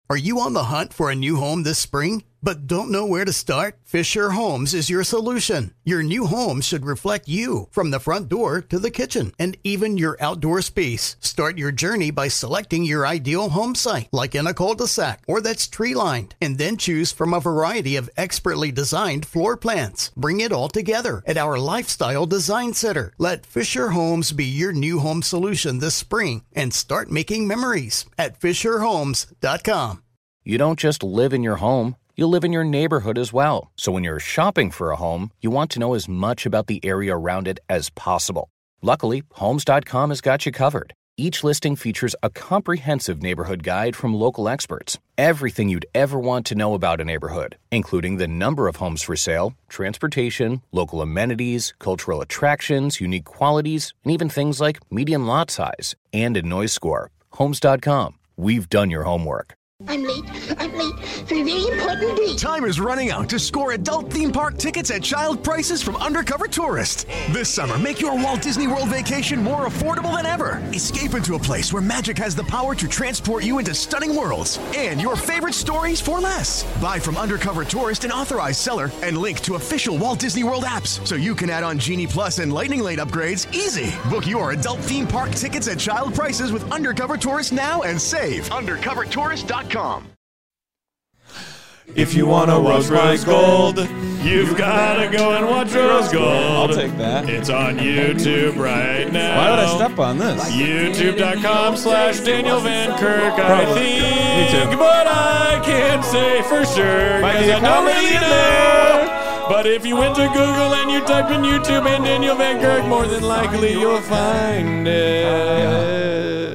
Are you on the hunt for a new home this spring, but don't know where to start? Fisher Homes is your solution. Your new home should reflect you, from the front door to the kitchen, and even your outdoor space. Start your journey by selecting your ideal home site, like in a cul-de-sac or that's tree-lined, and then choose from a variety of expertly designed floor plans. Bring it all together at our Lifestyle Design Center. Let Fisher Homes be your new home solution this spring and start making memories at FisherHomes.com. You don't just live in your home, you live in your neighborhood as well. So when you're shopping for a home, you want to know as much about the area around it as possible. Luckily, Homes.com has got you covered. Each listing features a comprehensive neighborhood guide from local experts. Everything you'd ever want to know about a neighborhood, including the number of homes for sale, transportation, local amenities, cultural attractions, unique qualities, and even things like median lot size and a noise score. Homes.com. We've done your homework. I'm late for a very important date. Time is running out to score adult theme park tickets at child prices from Undercover Tourist. This summer, make your Walt Disney World vacation more affordable than ever. Escape into a place where magic has the power to transport you into stunning worlds and your favorite stories for less. Buy from Undercover Tourist, an authorized seller, and link to official Walt Disney World apps so you can add on Genie Plus and Lightning Lane upgrades easy. Book your adult theme park tickets at child prices with Undercover Tourist now and save. UndercoverTourist.com. If you want to watch Rose Gold, you've got to go and watch Rose Gold. I'll take that. It's on YouTube right now. Why would I step on this? YouTube.com/Daniel Van Kirk, Probably. I think. Me too. But I can't say for sure. Might be Because a I know comedy that you in know. there. But if you went to Google and you typed in YouTube and Daniel Van Kirk, more than likely you'll find it.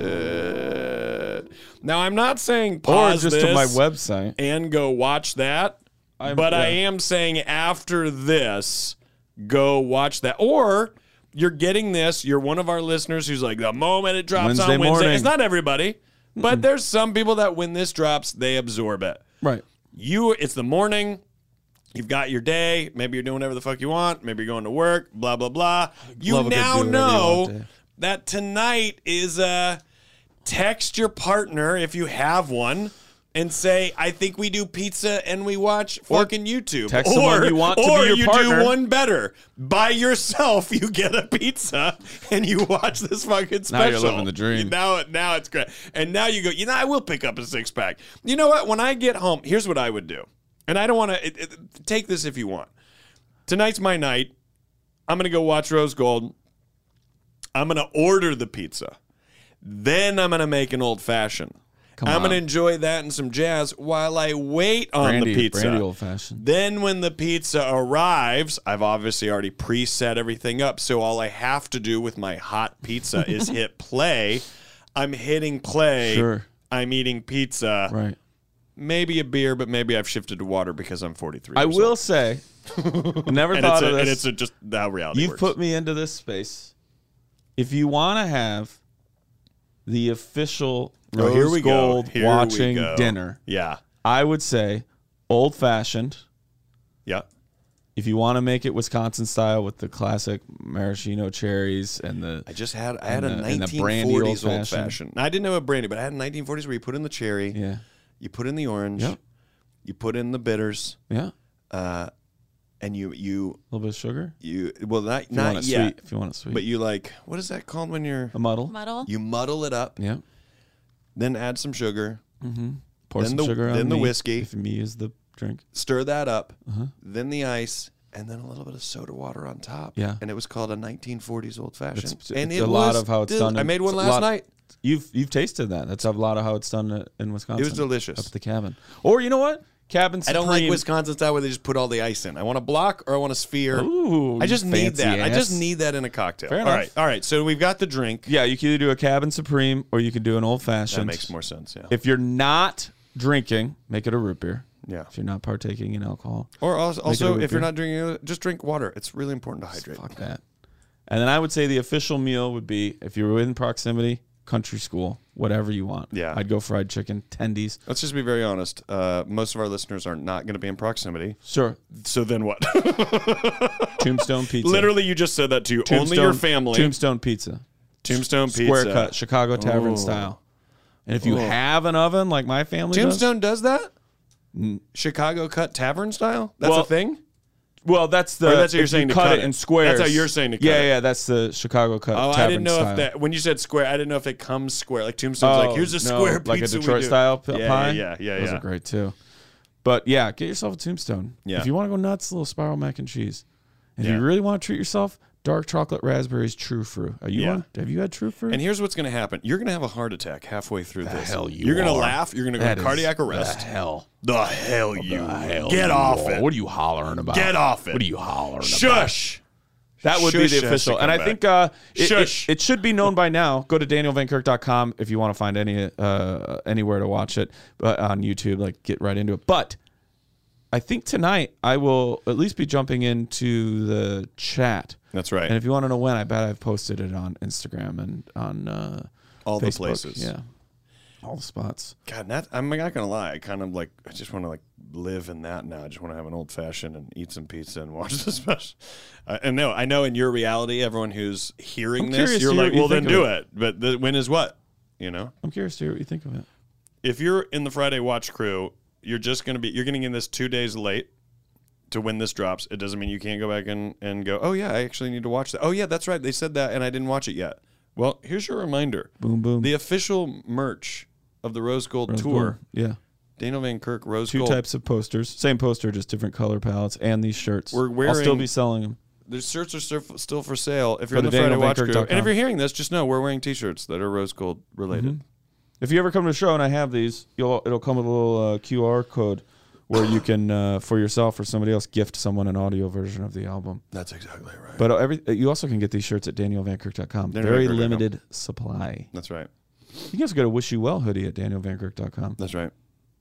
Now, I'm not saying pause or just this to my website and go watch that, but I am saying after this, go watch that. Or you're getting this, you're one of our listeners who's like, the moment it drops Wednesday on Wednesday. morning. It's not everybody, but there's some people that when this drops, they absorb it. right. It's the morning. You've got your day. Maybe you're doing whatever the fuck you want. Maybe you're going to work, blah, blah, blah. You Love a good now do whatever you know want to. that tonight is text your partner if you have one and say, I think we do pizza and we watch fucking YouTube. text someone you want to be your Or you partner. do one better. By yourself, you get a pizza and you watch this fucking special. Now you're living the dream. Now it's great. And now you go, I will pick up a six-pack. You know what? When I get home, here's what I would do. And I don't want to take this if you want. Tonight's my night. I'm going to go watch Rose Gold. I'm going to order the pizza. Then I'm going to make an old fashioned. I'm going to enjoy that and some jazz while I wait on the pizza. Brandy old fashioned. Then when the pizza arrives, I've obviously already preset everything up. So all I have to do with my hot pizza is hit play. I'm hitting play. Sure. I'm eating pizza. Right. Maybe a beer, but maybe I've shifted to water because I'm 43. I will say, I never thought of this. And it's just how reality You've works. put me into this space. If you want to have the official here Rose we go. Gold Here we watching go. dinner, Yeah. I would say old fashioned. Yeah. If you want to make it Wisconsin style with the classic maraschino cherries and the I had a and the brandy 1940s old-fashioned. old fashioned. I didn't know a brandy, but I had a 1940s where you put in the cherry, yeah, you put in the orange, Yep. you put in the bitters, yeah, and you a little bit of sugar. well not If you want it yet, sweet, if you want it sweet, but you what is that called when you're a muddle. Muddle. you muddle it up, Yeah. then add some sugar, Pour Then some the- sugar on then the me, whiskey. If me is the drink. stir that up, then the ice, and then a little bit of soda water on top. Yeah. And it was called a 1940s old fashioned. It's And a it lot was of how it's del- done. I made one it's a last lot- night. You've tasted that. That's a lot of how it's done in Wisconsin. It was delicious. Up at the cabin. Or you know what? Cabin I Supreme. don't like Wisconsin style where they just put all the ice in. I want a block or I want a sphere. Ooh, I just need fancy that. I just ass. need that in a cocktail. Fair All enough. right. All right. So we've got the drink. Yeah, you can either do a Cabin Supreme or you can do an old fashioned. That makes more sense. Yeah. If you're not drinking, make it a root beer. Yeah. If you're not partaking in alcohol, Or also, root if you're beer. not drinking, just drink water. It's really important to hydrate. fuck that. And then I would say the official meal would be, if you're within proximity, country school, whatever you want. Yeah. I'd go fried chicken, tendies. Let's just be very honest. Most of our listeners are not going to be in proximity. Sure. So then what? Tombstone pizza. Literally, you just said that to only your family. Tombstone pizza. Tombstone pizza. Square cut, Chicago Tavern Ooh. style. And if you have an oven like my family Tombstone does that? Chicago cut tavern style? That's a thing? Well, that's Or that's what you're saying to cut cut it in squares. That's how you're saying to cut it. Yeah, that's the Chicago cut Oh, tavern I didn't know style. if that, when you said square, I didn't know if it comes square. Like Tombstone's like, here's a square pizza like a we Detroit do. style Yeah, pie. yeah. Those are great too. But yeah, get yourself a Tombstone. Yeah. If you want to go nuts, a little spiral mac and cheese. If Yeah. you really want to treat yourself, dark chocolate raspberries true fruit. Have you had true fruit? And here's what's going to happen. You're going to have a heart attack halfway through this. hell you You're going to are. laugh. You're going to go That to is cardiac arrest. The hell. The hell you. Hell Get you off are. it. What are you hollering about? Get off it. What are you hollering about? Shush. That would be Shush the has to official. come And I back. think it should be known by now. Go to danielvankirk.com if you want to find anywhere to watch it on YouTube. Like, get right into it. But I think tonight I will at least be jumping into the chat. That's right. And if you want to know when, I bet I've posted it on Instagram and on All Facebook. the places. Yeah. All the spots. God, I'm not going to lie. I just want to live in that now. I just want to have an old fashioned and eat some pizza and watch the special. And no, I know in your reality, everyone who's hearing I'm this, curious you're to hear like, what you well, then think do of it. But the win is what? You know? I'm curious to hear what you think of it. If you're in the Friday Watch crew, you're getting in this 2 days late to when this drops. It doesn't mean you can't go back and go, oh, yeah, I actually need to watch that. Oh, yeah, that's right. They said that, and I didn't watch it yet. Well, here's your reminder. Boom, boom. The official merch of the Rose Gold Rose Tour. Gold. Yeah. Daniel Van Kirk, Rose Two Gold. types of posters. Same poster, just different color palettes. And these shirts. We're I'll still wearing- be selling them. The shirts are still for sale. If you're Go in the to Friday Watch crew, danielvankirk.com. and if you're hearing this, just know we're wearing T-shirts that are Rose Gold related. If you ever come to the show and I have these, it'll come with a little QR code where you can, for yourself or somebody else, gift someone an audio version of the album. That's exactly right. But you also can get these shirts at danielvankirk.com. Very danielvankirk.com. limited supply. That's right. You can also get a Wish You Well hoodie at danielvankirk.com. That's right.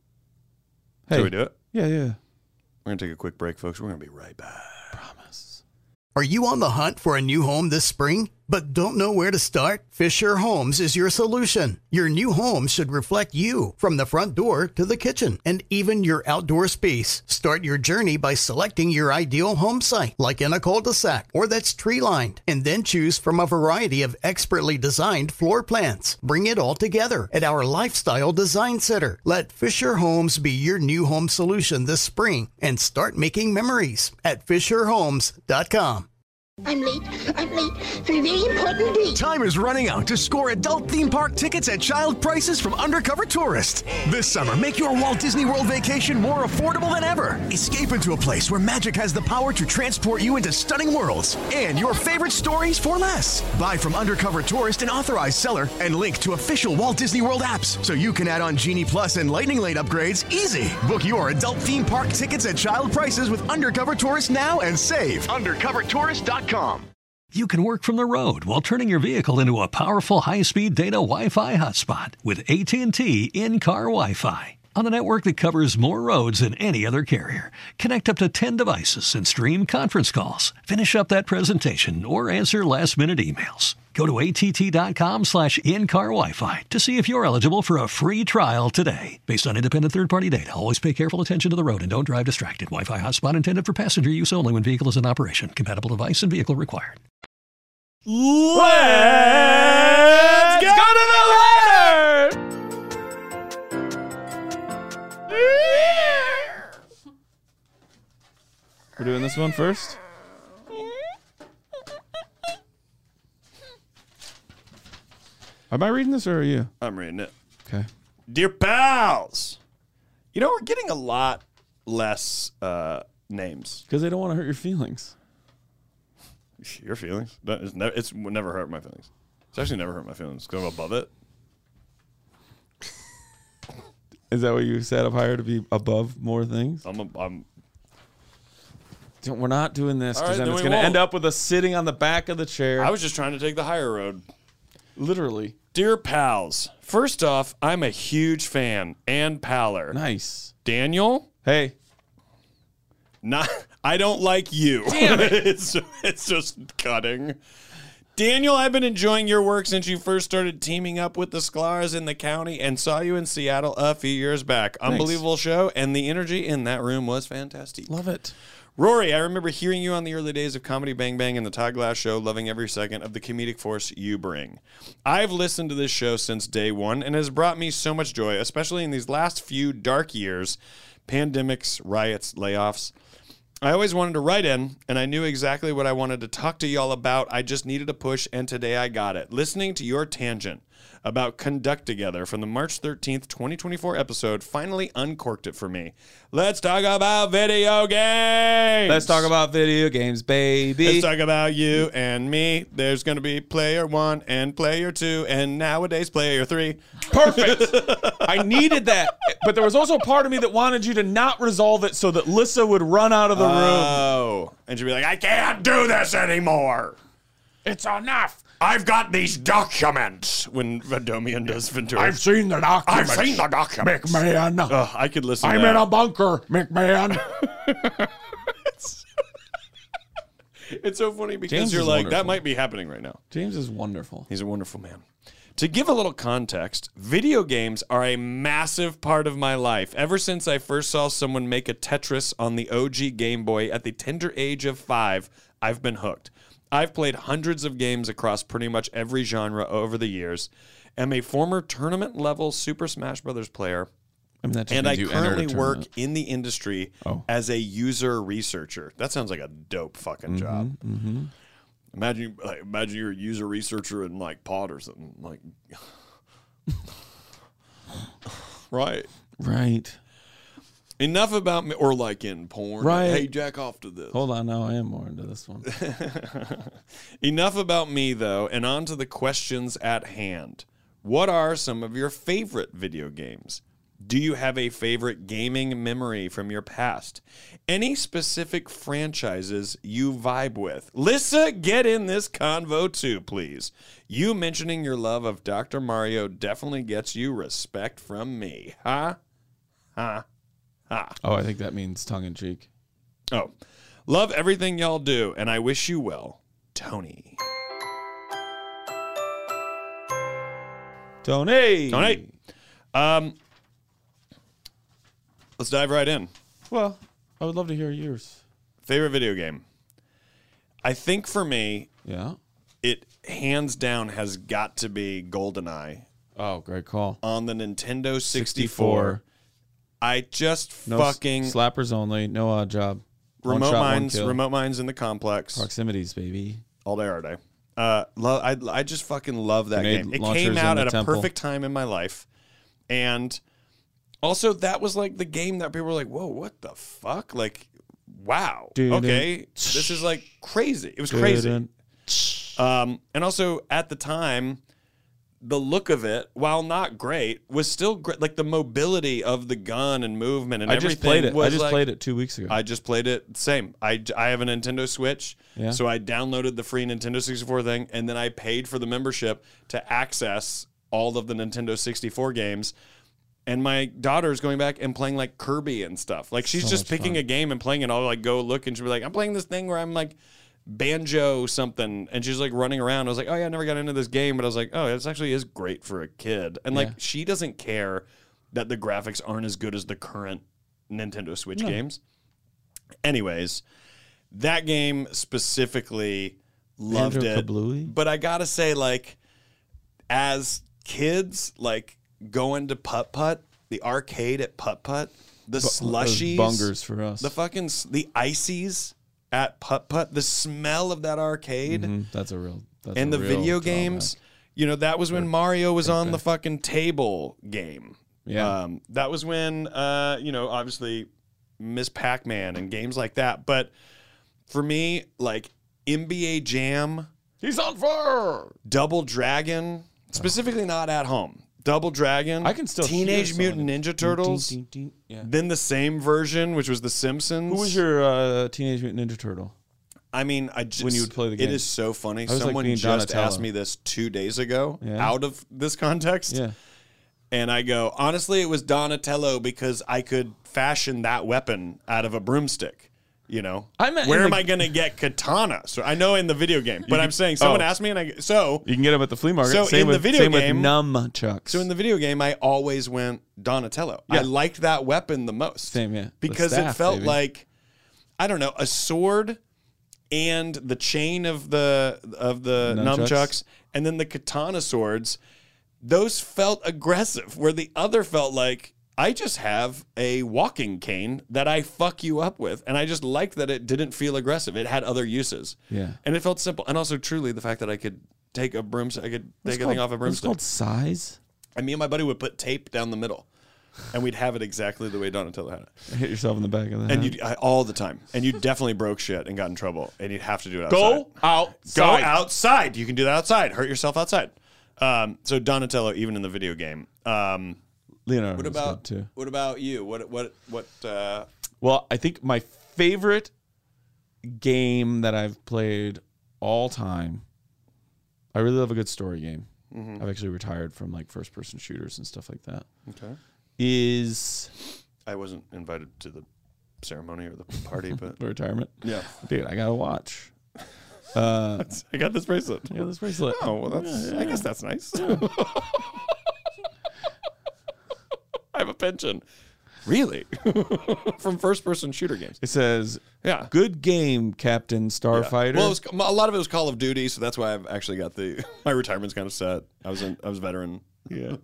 Hey, Shall we do it? Yeah. We're going to take a quick break, folks. We're going to be right back. Promise. Are you on the hunt for a new home this spring, but don't know where to start? Fisher Homes is your solution. Your new home should reflect you, from the front door to the kitchen, and even your outdoor space. Start your journey by selecting your ideal home site, like in a cul-de-sac or that's tree-lined, and then choose from a variety of expertly designed floor plans. Bring it all together at our Lifestyle Design Center. Let Fisher Homes be your new home solution this spring and start making memories at FisherHomes.com. I'm late for a very important date. Time is running out to score adult theme park tickets at child prices from Undercover Tourist. This summer, make your Walt Disney World vacation more affordable than ever. Escape into a place where magic has the power to transport you into stunning worlds and your favorite stories for less. Buy from Undercover Tourist, an authorized seller, and link to official Walt Disney World apps so you can add on Genie Plus and Lightning Lane upgrades easy. Book your adult theme park tickets at child prices with Undercover Tourist now and save. UndercoverTourist.com. You can work from the road while turning your vehicle into a powerful high-speed data Wi-Fi hotspot with AT&T in-car Wi-Fi. On a network that covers more roads than any other carrier. Connect up to 10 devices and stream conference calls. Finish up that presentation or answer last-minute emails. Go to att.com/in-car Wi-Fi to see if you're eligible for a free trial today. Based on independent third-party data, always pay careful attention to the road and don't drive distracted. Wi-Fi hotspot intended for passenger use only when vehicle is in operation. Compatible device and vehicle required. Let's go to the letter! We're doing this one first? Am I reading this or are you? I'm reading it. Okay. Dear pals, we're getting a lot less names. Because they don't want to hurt your feelings. Your feelings? It's never hurt my feelings. It's actually never hurt my feelings because I'm above it. Is that what you set up higher to be above more things? We're not doing this All because right, then then it's we going to won't. end up with us sitting on the back of the chair. I was just trying to take the higher road. Literally. Dear pals, first off, I'm a huge fan and paler. Nice. Daniel, Hey. I don't like you. Damn it. it's just cutting. Daniel, I've been enjoying your work since you first started teaming up with the Sklar's in the county and saw you in Seattle a few years back. Unbelievable show, and the energy in that room was fantastic. Love it. Rory, I remember hearing you on the early days of Comedy Bang Bang and the Todd Glass Show, loving every second of the comedic force you bring. I've listened to this show since day one and has brought me so much joy, especially in these last few dark years, pandemics, riots, layoffs. I always wanted to write in, and I knew exactly what I wanted to talk to y'all about. I just needed a push, and today I got it. Listening to your tangent about Conduct Together from the March 13th, 2024 episode finally uncorked it for me. Let's talk about video games. Let's talk about video games, baby. Let's talk about you and me. There's going to be player 1 and player 2, and nowadays player 3. Perfect. I needed that. But there was also a part of me that wanted you to not resolve it so that Lissa would run out of the room. Oh. And she'd be like, I can't do this anymore. It's enough. I've got these documents. When Vendomian does Ventura. I've seen the documents. I've seen the documents. McMahon. I could listen to I'm that. in a bunker, McMahon. It's so funny because James you're is like, wonderful. that might be happening right now. James is wonderful. He's a wonderful man. To give a little context, video games are a massive part of my life. Ever since I first saw someone make a Tetris on the OG Game Boy at the tender age of 5, I've been hooked. I've played hundreds of games across pretty much every genre over the years. Am a former tournament-level Super Smash Bros. Player, I mean, that just and I means you entered a currently work tournament. in the industry as a user researcher. That sounds like a dope fucking job. Mm-hmm. Imagine you're a user researcher in like Pod or something like. Right. Right. Enough about me, or like in porn. Right. Hey, jack off to this. Hold on, now I am more into this one. Enough about me, though, and on to the questions at hand. What are some of your favorite video games? Do you have a favorite gaming memory from your past? Any specific franchises you vibe with? Lissa, get in this convo too, please. You mentioning your love of Dr. Mario definitely gets you respect from me. Huh? Huh? Huh? Oh, I think that means tongue-in-cheek. Oh. Love everything y'all do, and I wish you well. Tony. Tony. Let's dive right in. Well, I would love to hear yours. Favorite video game? I think for me, Yeah. it hands down has got to be GoldenEye Oh, great call. on the Nintendo 64. I just No fucking slappers only. No odd job. One remote shot, one mines, kill. remote mines in the complex Proximities, baby. all day, all day. I just fucking love that Grenade game. It launchers came out in the at a temple. perfect time in my life, and also that was like the game that people were like, "Whoa, what the fuck?" Like, wow, okay, this is like crazy. It was crazy. And also at the time, the look of it, while not great, was still great. Like the mobility of the gun and movement and I everything. just played it. Was I just like, played it 2 weeks ago. I just played it. Same. I have a Nintendo Switch, Yeah. so I downloaded the free Nintendo 64 thing, and then I paid for the membership to access all of the Nintendo 64 games. And my daughter's going back and playing like Kirby and stuff. Like she's So just much picking fun. a game and playing it. I'll like go look and she'll be like, I'm playing this thing where I'm like banjo something, and she's like running around. I was like, oh yeah, I never got into this game, but I was like, oh, this actually is great for a kid. And like Yeah. she doesn't care that the graphics aren't as good as the current Nintendo Switch games. Anyways, that game specifically loved it. Banjo-Kazooie? But I gotta say, like, as kids, like going to Putt Putt, the arcade at Putt Putt, the slushies, Bungers for us. the fucking the ices at Putt Putt, the smell of that arcade, Mhm, that's a real. That's and a the real video drawback. games. You know, that was when Mario was on the fucking table game. Yeah. That was when, obviously Miss Pac-Man and games like that. But for me, like NBA Jam, He's on fire. Double Dragon, specifically not at home. Double Dragon. I can still Teenage hear Mutant someone- Ninja Turtles. Ding, ding, ding. Yeah. Then the same version, which was The Simpsons. Who was your Teenage Mutant Ninja Turtle? I mean, I just When you would play the game? It is so funny. was like Someone being just Donatello. asked me this 2 days ago, Yeah. out of this context. Yeah. And I go, honestly, it was Donatello because I could fashion that weapon out of a broomstick. You know, I meant where in am the- I going to get katana? So I know in the video game, but I'm saying someone asked me, and I so You can get them at the flea market. So same in the with, video same game- with nunchucks. so in the video game, I always went Donatello. I Yeah. liked that weapon the most. Same, yeah. The because it staff, felt baby. like I don't know, a sword and the chain of the nunchucks, and then the katana swords. Those felt aggressive, where the other felt like, I just have a walking cane that I fuck you up with. And I just liked that it didn't feel aggressive. It had other uses. Yeah. And it felt simple. And also, truly, the fact that I could take a broomstick, I could take a thing off a broomstick. It's called size. And me and my buddy would put tape down the middle. And we'd have it exactly the way Donatello had it. Hit yourself in the back of the And head. all the time. And you definitely broke shit and got in trouble. And you'd have to do it outside. Go outside. Go outside. You can do that outside. Hurt yourself outside. So Donatello, even in the video game. Leonardo What was about good too. What about you? What? Well, I think my favorite game that I've played all time, I really love a good story game. I've actually retired from like first-person shooters and stuff like that. Okay. I wasn't invited to the ceremony or the party, but the retirement. yeah, Dude, I gotta watch. I got this bracelet. I got this bracelet. Oh, well, I guess that's nice. I have a pension. Really? From first-person shooter games. It says, Yeah. "Good game, Captain Starfighter." Well, a lot of it was Call of Duty, so that's why I've actually got my retirement's kind of set. I was veteran. Yeah.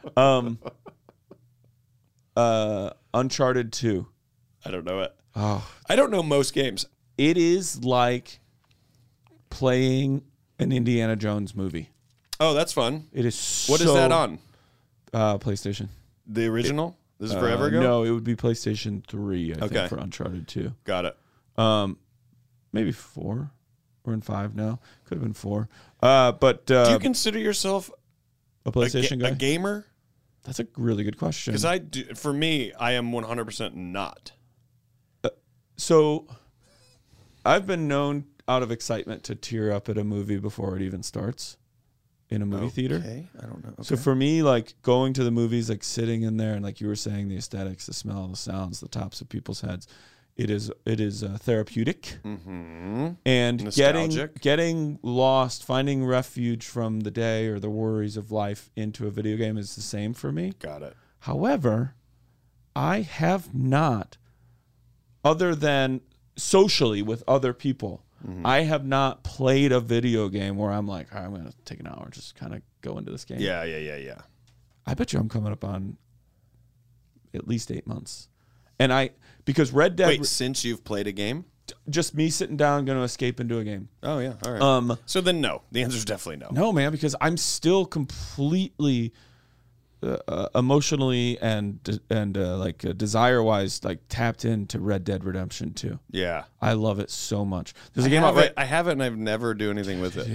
Uncharted 2. I don't know it. Oh, I don't know most games. it is like playing an Indiana Jones movie. Oh, that's fun. It is. What is that on? PlayStation. The original? This is forever ago? No, it would be PlayStation 3. I Okay. think for Uncharted 2. Got it. Maybe 4. We're in 5 now. Could have been 4. But Do you consider yourself a PlayStation guy? a gamer? That's a really good question. Because for me, I am 100% not. So, I've been known out of excitement to tear up at a movie before it even starts in a movie theater. Okay, I don't know. Okay. So for me, like going to the movies, like sitting in there, and like you were saying, the aesthetics, the smell, the sounds, the tops of people's heads, it is therapeutic, and Nostalgic. getting lost, finding refuge from the day or the worries of life into a video game is the same for me. Got it. However, I have not, other than socially with other people, I have not played a video game where I'm like, all right, I'm going to take an hour and just kind of go into this game. Yeah. I bet you I'm coming up on at least 8 months. And because Red Dead, Wait, since you've played a game? just me sitting down, going to escape into a game. Oh, yeah. All right. So then no. The answer is definitely no. No, man, because I'm still completely emotionally and desire-wise like tapped into Red Dead Redemption 2. Yeah. I love it so much. There's I a game out have it. right. I have it, and I've never do anything with it.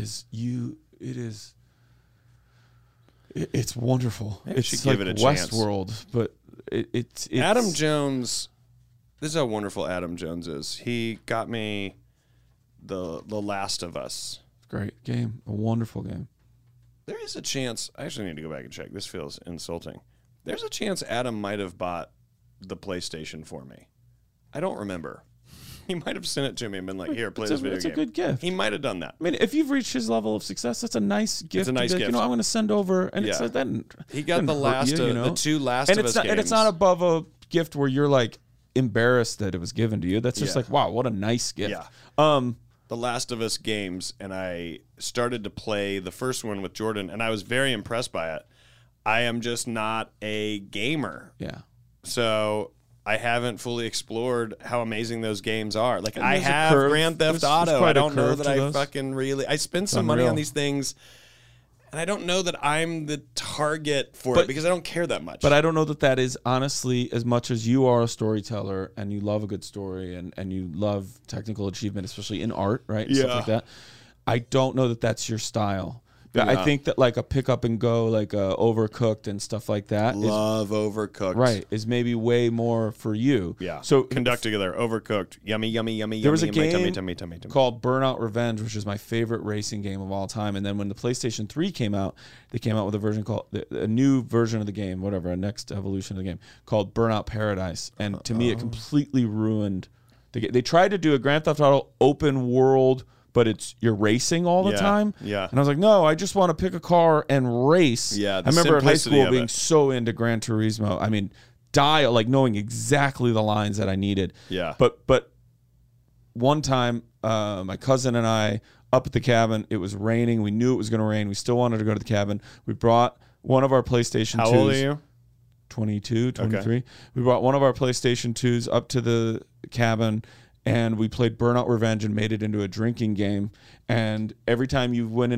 It's wonderful. Maybe I It's should like give it a chance. Westworld, but it's Adam Jones. This is how wonderful Adam Jones is. He got me the Last of Us. Great game, a wonderful game. There is a chance. I actually need to go back and check. This feels insulting. There's a chance Adam might have bought the PlayStation for me. I don't remember. He might have sent it to me and been like, "Here, play this video It's game." a good gift. He might have done that. I mean, if you've reached his level of success, that's a nice gift. a nice to be like, gift. I'm going to send over, and Yeah. it's then He got the last, the two Last of Us games. and it's not above a gift where you're like embarrassed that it was given to you. That's just Yeah. like, wow, what a nice gift. Yeah. The Last of Us games, and I started to play the first one with Jordan, and I was very impressed by it. I am just not a gamer. Yeah. So I haven't fully explored how amazing those games are. Like, I there's a have curve. Grand Theft There's Auto. quite I a don't know curve that to I those. fucking really... I spend some money unreal. on these things, and I don't know that I'm the target for it because I don't care that much. But I don't know that is honestly, as much as you are a storyteller and you love a good story and you love technical achievement, especially in art, right? Stuff like that. I don't know that that's your style. I think that like a pick up and go, like Overcooked and stuff like that. Love Overcooked. Right. Is maybe way more for you. Yeah. So Conduct Together, Overcooked, yummy, yummy, yummy, there was a yummy, game tummy. called Burnout Revenge, which is my favorite racing game of all time. And then when the PlayStation 3 came out, they came out with a version called a new version of the game, whatever, a next evolution of the game called Burnout Paradise. And to me, it completely ruined the game. They tried to do a Grand Theft Auto open world, but you're racing all the time. Yeah. And I was like, no, I just want to pick a car and race. Yeah, I the remember at high simplicity school of being it. so into Gran Turismo. I mean, like knowing exactly the lines that I needed. Yeah. But one time, my cousin and I up at the cabin. It was raining. We knew it was going to rain. We still wanted to go to the cabin. We brought one of our PlayStation 2s. How old are you? 22, 23. Okay. We brought one of our PlayStation 2s up to the cabin, and we played Burnout Revenge and made it into a drinking game. And every time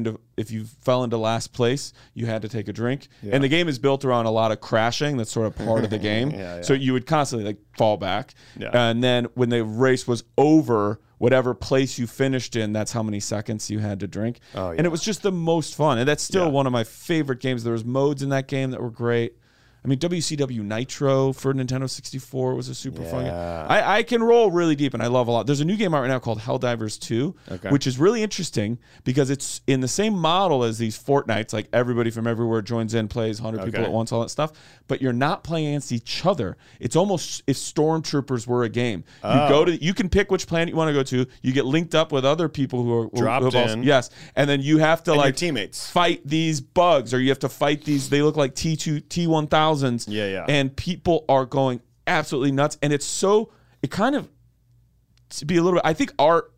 if you fell into last place, you had to take a drink. Yeah. And the game is built around a lot of crashing. That's sort of part of the game. Yeah. So you would constantly like fall back. Yeah. And then when the race was over, whatever place you finished in, that's how many seconds you had to drink. Oh, yeah. And it was just the most fun. And that's still one of my favorite games. There was modes in that game that were great. I mean, WCW Nitro for Nintendo 64 was a super fun game. I can roll really deep, and I love a lot. There's a new game out right now called Helldivers 2, which is really interesting because it's in the same model as these Fortnites. Like, everybody from everywhere joins in, plays 100 people at once, all that stuff. But you're not playing against each other. It's almost if Stormtroopers were a game. You can pick which planet you want to go to. You get linked up with other people who are dropped in. Yes, and then you have to like teammates fight these bugs, or you have to fight these. They look like T1000s. And people are going absolutely nuts. And it kind of, to be a little bit, I think art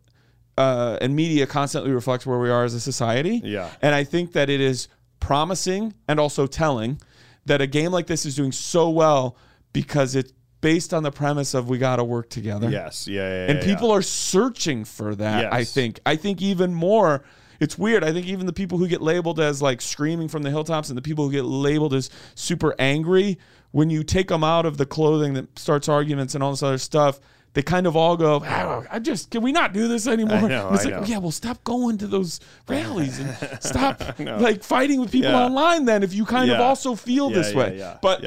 and media constantly reflects where we are as a society. Yeah. And I think that it is promising and also telling that a game like this is doing so well because it's based on the premise of we got to work together. Yes. And people are searching for that, yes. I think even more. It's weird. I think even the people who get labeled as like screaming from the hilltops and the people who get labeled as super angry, when you take them out of the clothing that starts arguments and all this other stuff, they kind of all go, can we not do this anymore? I know. Yeah, well, stop going to those rallies and stop like fighting with people online then if you kind of also feel this way. But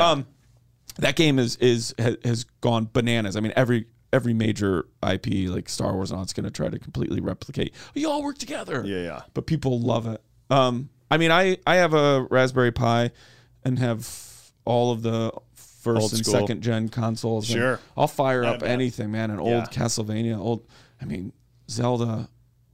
that game has gone bananas. I mean, every major IP like Star Wars and all, it's going to try to completely replicate. You all work together. Yeah. But people love it. I mean, I have a Raspberry Pi and have all of the first and second gen consoles. Sure. I'll fire up anything, man. An old Castlevania, Zelda.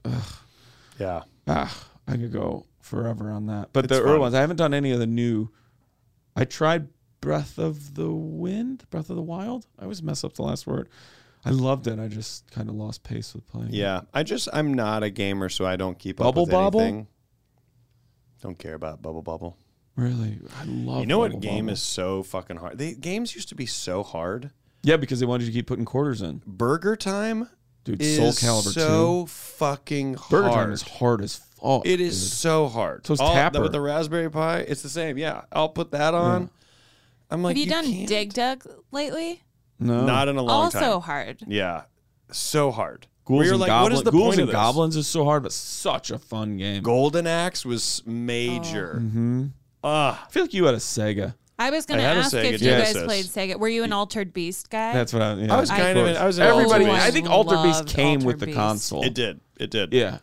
Yeah. I could go forever on that. But the early ones, I haven't done any of the new. I tried Breath of the Wild. I always mess up the last word. I loved it. I just kind of lost pace with playing. Yeah, I'm not a gamer, so I don't keep up with anything. Don't care about Bubble Bobble. Really? I love You know what game is so fucking hard? The games used to be so hard. Yeah, because they wanted you to keep putting quarters in. Burger Time Dude, Soul Calibur 2. So fucking hard. Burger Time is hard as fuck. It is so hard. So is Tapper. With the Raspberry Pi, it's the same. Yeah, I'll put that on. Yeah. I'm like, have you done Dig Dug lately? No. Not in a long time. Also hard. Yeah. So hard. Ghouls and Goblins is so hard, but such a fun game. Golden Axe was major. Mm-hmm. I feel like you had a Sega. I was going to ask if you guys played Sega. Were you an Altered Beast guy? That's what I was kind of. I was an everybody. Altered Beast. I think Altered Beast came with the console. It did. Yeah.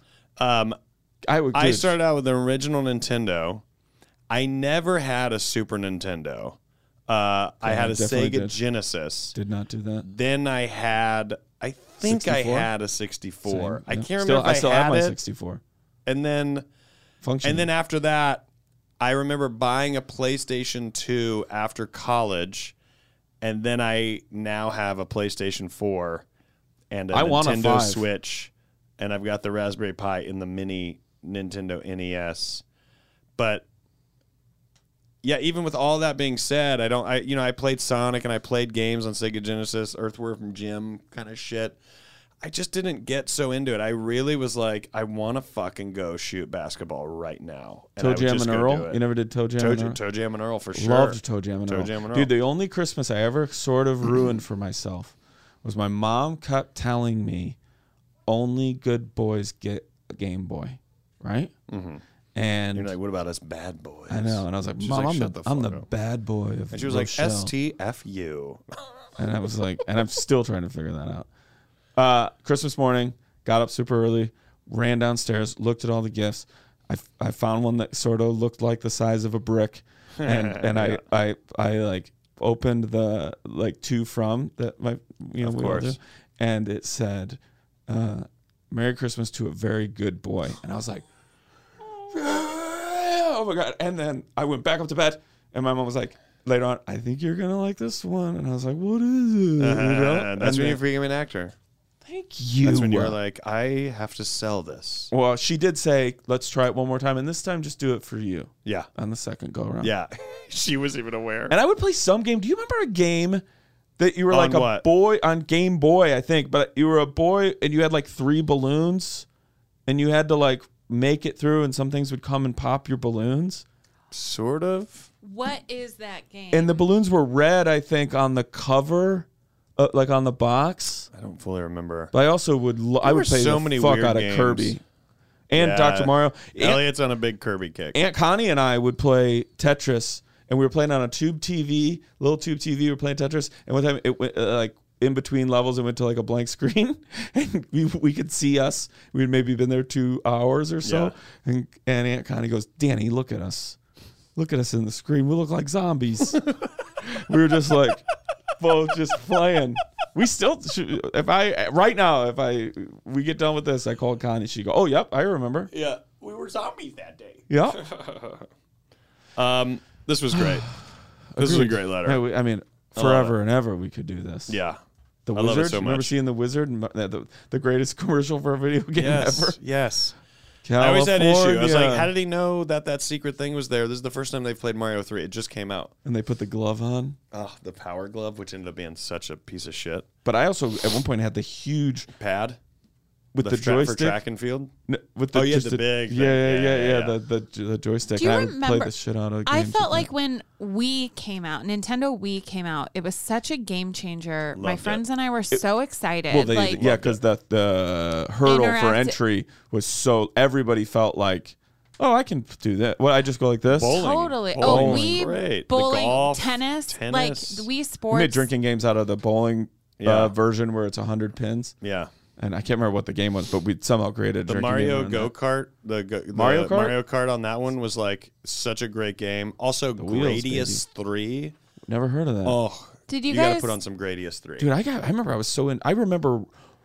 I started out with the original Nintendo. I never had a Super Nintendo. I had a Sega Genesis. Did not do that. Then I had a 64? 64. Same, I can't remember if I still have my it. 64. And then after that, I remember buying a PlayStation 2 after college, and then I now have a PlayStation 4 and a Nintendo Switch, and I've got the Raspberry Pi in the mini Nintendo NES. But yeah, even with all that being said, I played Sonic and I played games on Sega Genesis, Earthworm Jim kind of shit. I just didn't get so into it. I really was like, I want to fucking go shoot basketball right now. Toe Jam and Earl? You never did Toe Jam and Earl? Toe Jam and Earl for sure. Loved Toe Jam and Earl. Dude, the only Christmas I ever sort of ruined for myself was my mom kept telling me only good boys get a Game Boy, right? Mm-hmm. And you're like, what about us bad boys? I know. And I was like, Mom, I'm the bad boy of And she was like, STFU. And I was like, and I'm still trying to figure that out. Christmas morning, got up super early, ran downstairs, looked at all the gifts. I found one that sort of looked like the size of a brick, and I like opened the like to from that my we all do, and it said, "Merry Christmas to a very good boy," and I was like, oh my God. And then I went back up to bed, and my mom was like, later on, I think you're gonna like this one, and I was like, what is it? That's when you became an actor. Thank you. That's when you were like, I have to sell this. Well, she did say, let's try it one more time, and this time just do it for you. Yeah. On the second go around. Yeah. She was even aware. And I would play some game. Do you remember a game that you were On like a what? boy on Game Boy, I think, but you were a boy and you had like 3 balloons and you had to like make it through and some things would come and pop your balloons? Sort of. What is that game? And the balloons were red, I think, on the cover, like on the box. I don't fully remember. But I also would I would play so the many fuck weird out of games. Kirby. And Yeah. Dr. Mario. Elliot's on a big Kirby kick. Aunt Connie and I would play Tetris, and we were playing on a tube TV, little tube TV. We were playing Tetris, and one time it went like in between levels, it went to like a blank screen, and we could see us. We'd maybe been there 2 hours or so, and Aunt Connie goes, "Danny, look at us. Look at us in the screen. We look like zombies." We were just like both just playing. We still, if we get done with this, I called Connie. She go, "Oh, yep, I remember." Yeah. We were zombies that day. Yeah. This was great. This is a great letter. I mean, forever and ever we could do this. Yeah. The I Wizard. love it so Remember much. seeing The Wizard? The greatest commercial for a video game ever. Yes. California. I always had an issue. I was like, how did he know that secret thing was there? This is the first time they've played Mario 3. It just came out. And they put the glove on. Oh, the Power Glove, which ended up being such a piece of shit. But I also, at one point, had the huge pad with the strap joystick. for track and field. With the, you had just the big thing. Yeah. The joystick. Do you I would remember? play the shit out of games I with felt like that. when Wii came out, Nintendo Wii came out, it was such a game changer. My Loved friends and I were so excited. Well, like, because the hurdle for Interacti- entry was so everybody felt like, oh, I can do that. Well, I just go like this. Bowling. Totally. Bowling Oh, was Wii, great. The bowling, golf, tennis, like tennis. Wii We Sports. made drinking games out of the bowling Yeah. version where it's 100 pins. Yeah. And I can't remember what the game was, but we somehow created a The drinking Mario game. Go Kart, the Mario Kart? Mario Kart on that one was like such a great game. Also, wheels, Gradius 3. Never heard of that. Oh, Did you gotta guys put on some Gradius 3. Dude, I remember I was so in. I remember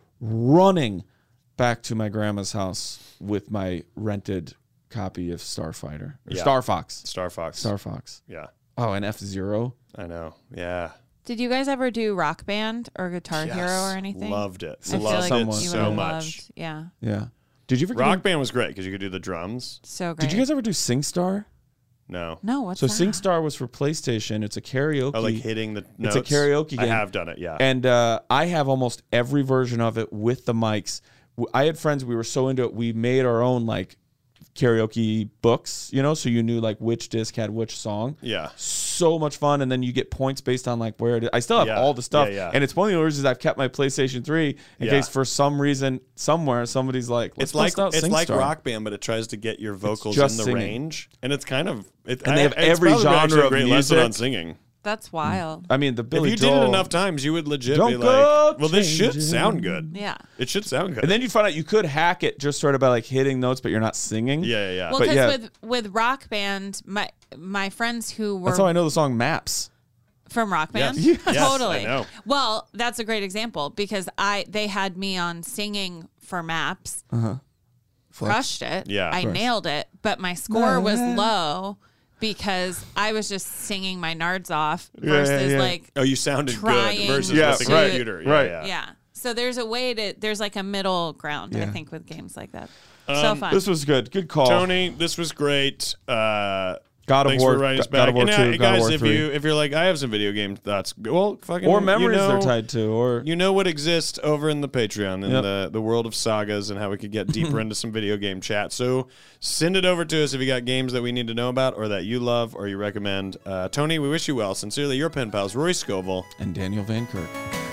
running back to my grandma's house with my rented copy of Starfighter. Or Yeah. Star Fox. Star Fox. Star Fox. Yeah, Oh, and F-Zero. I know. Yeah. Did you guys ever do Rock Band or Guitar Yes. Hero or anything? Loved it. I feel Loved like it you so would've much. loved- yeah, Yeah. Did you ever Rock Band was great because you could do the drums. so great. Did you guys ever do SingStar? No. No, what's So that? SingStar was for PlayStation. It's a karaoke. Oh, like hitting the It's notes. a karaoke I game. have done it, yeah. And I have almost every version of it with the mics. I had friends, we were so into it, we made our own like karaoke books, so you knew like which disc had which song. Yeah. So much fun. And then you get points based on like where it is. I still have Yeah. all the stuff. Yeah, yeah. And it's one of the reasons I've kept my PlayStation 3 in Yeah. case for some reason somewhere somebody's like, let's It's like bust out it's like SingStar. Rock Band, but it tries to get your vocals in just the singing. range, and it's kind of And they have it's every probably actually genre a of great lesson music. on singing. That's wild. I mean, the Billy if you Joel. did it enough times, you would legit Don't be go like, "Well, this should changing." sound good. Yeah. It should sound good." And then you find out you could hack it just sort of by like hitting notes, but you're not singing. yeah. Well, But because yeah. with Rock Band, my friends who were That's how I know the song Maps. from Rock Band, Yes. Yes, totally. I know. Well, that's a great example because they had me on singing for Maps, crushed it. Yeah. I Crushed. nailed it, but my score was low because I was just singing my nards off versus yeah. like Oh, you sounded trying good versus Yeah, with the right, computer. Yeah, right. Yeah. yeah. So there's like a middle ground, I Yeah. think, with games like that. So fun. This was good. Good call. Tony, this was great. God of Thanks War, for writing us God of back. War And, 2, God of guys, War if 3. you're like, I have some video game thoughts, well, fucking Or memories you know, they're tied to, or You know what exists over in the Patreon in Yep. the world of sagas and how we could get deeper into some video game chat. So send it over to us if you got games that we need to know about or that you love or you recommend. Tony, we wish you well. Sincerely, your pen pals, Roy Scovel. and Daniel Van Kirk.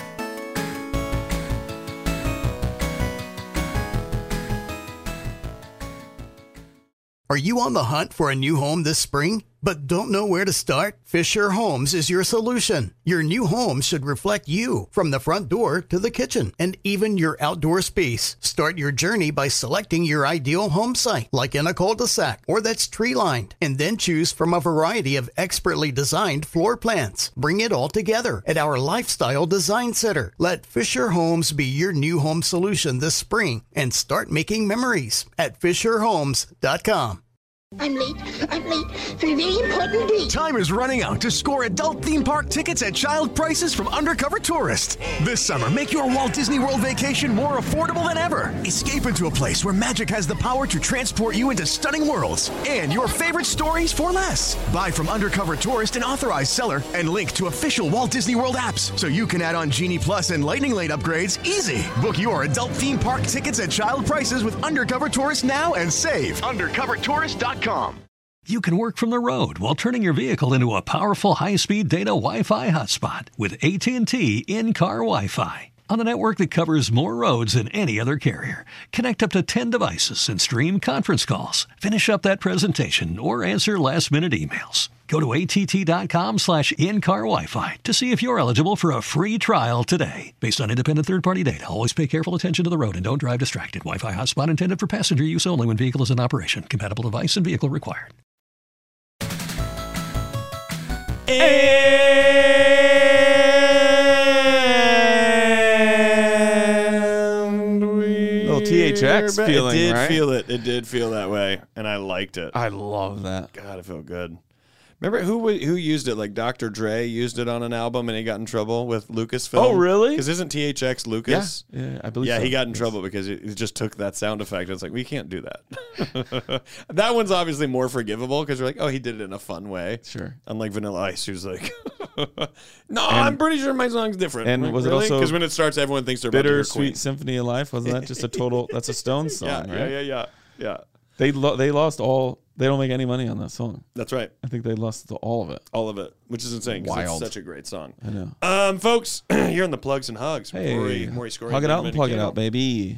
Are you on the hunt for a new home this spring, but don't know where to start? Fisher Homes is your solution. Your new home should reflect you, from the front door to the kitchen, and even your outdoor space. Start your journey by selecting your ideal home site, like in a cul-de-sac or that's tree-lined, and then choose from a variety of expertly designed floor plans. Bring it all together at our Lifestyle Design Center. Let Fisher Homes be your new home solution this spring and start making memories at FisherHomes.com. I'm late for a very important date. Time is running out to score adult theme park tickets at child prices from Undercover Tourist. This summer, make your Walt Disney World vacation more affordable than ever. Escape into a place where magic has the power to transport you into stunning worlds and your favorite stories for less. Buy from Undercover Tourist, an authorized seller, and link to official Walt Disney World apps so you can add on Genie Plus and Lightning Lane upgrades easy. Book your adult theme park tickets at child prices with Undercover Tourist now and save. UndercoverTourist.com. You can work from the road while turning your vehicle into a powerful high-speed data Wi-Fi hotspot with AT&T in-car Wi-Fi. On a network that covers more roads than any other carrier. Connect up to 10 devices and stream conference calls. Finish up that presentation or answer last-minute emails. Go to att.com/in-car Wi-Fi to see if you're eligible for a free trial today. Based on independent third-party data, always pay careful attention to the road and don't drive distracted. Wi-Fi hotspot intended for passenger use only when vehicle is in operation. Compatible device and vehicle required. Little THX feeling, right? It did feel that way, and I liked it. I love that. God, it felt good. Remember who used it? Like Dr. Dre used it on an album, and he got in trouble with Lucasfilm. Oh, really? Because isn't THX Lucas? Yeah, I believe. Yeah, so. he got in trouble because he just took that sound effect. It's like, we can't do that. That one's obviously more forgivable because you're like, oh, he did it in a fun way. Sure. Unlike Vanilla Ice, who's like, no, I'm pretty sure my song's different. And like, was it really? also because when it starts, everyone thinks they're about to hear Bittersweet Queen. Symphony of Life? Wasn't that just a total? That's a Stones song, right? Yeah. They lost all. They don't make any money on that song. That's right. I think they lost all of it. All of it, which is insane because it's Wild. such a great song. I know. Folks, you're in the plugs and hugs. Hey, Maury Scory, hug it out and plug it out, baby.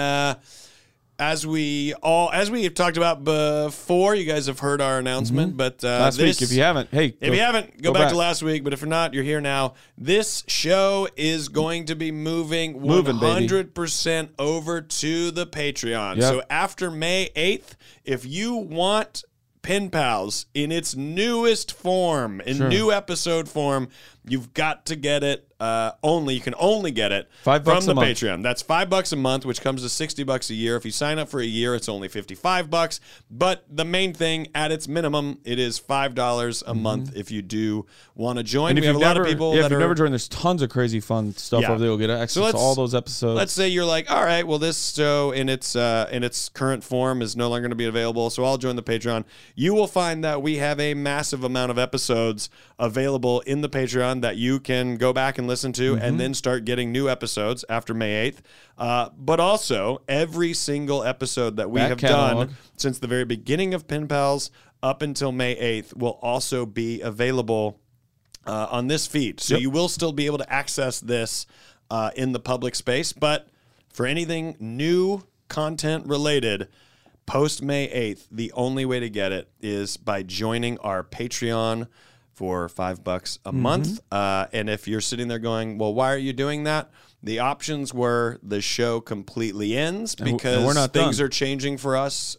As we have talked about before, you guys have heard our announcement. But Last week, if you haven't, go back to last week. But if you're not, you're here now. This show is going to be moving 100% over to the Patreon. Yep. So after May 8th, if you want Pen Pals in its newest form, in new episode form, you've got to get it. You can only get it $5 from the a month. Patreon. That's $5 a month, which comes to $60 a year. If you sign up for a year, it's only $55. But the main thing, at its minimum, it is $5 a month if you do want to join. And we have a lot of people if that you've are never joined, there's tons of crazy fun stuff over there. You'll get access to all those episodes. Let's say you're like, all right, well, this show in its current form is no longer going to be available, so I'll join the Patreon. You will find that we have a massive amount of episodes available in the Patreon that you can go back and listen to and then start getting new episodes after May 8th. But also, every single episode that we have done since the very beginning of Pen Pals up until May 8th will also be available on this feed. So you will still be able to access this in the public space. But for anything new content related, post May 8th, the only way to get it is by joining our Patreon for $5 a month. And if you're sitting there going, well, why are you doing that? The options were the show completely ends because we're not things done. are changing for us.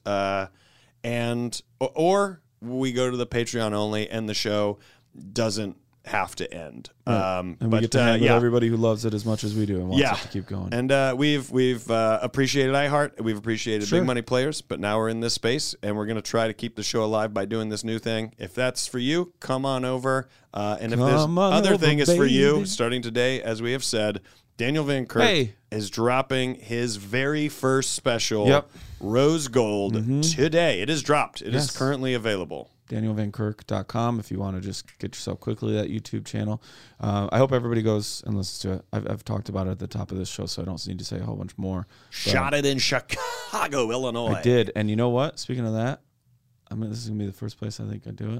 Or we go to the Patreon only and the show doesn't have to end. And we get to hang with everybody who loves it as much as we do and wants it to keep going. And we've appreciated iHeart. We've appreciated Big Money Players, but now we're in this space, and we're going to try to keep the show alive by doing this new thing. If that's for you, come on over. And if this other thing is for you, starting today, as we have said, Daniel Van Kirk is dropping his very first special, Rose Gold, today. It is dropped. It is currently available. DanielVanKirk.com if you want to just get yourself quickly to that YouTube channel. I hope everybody goes and listens to it. I've talked about it at the top of this show, so I don't need to say a whole bunch more. Shot it in Chicago, Illinois. I did. And you know what? Speaking of that, this is going to be the first place I think I do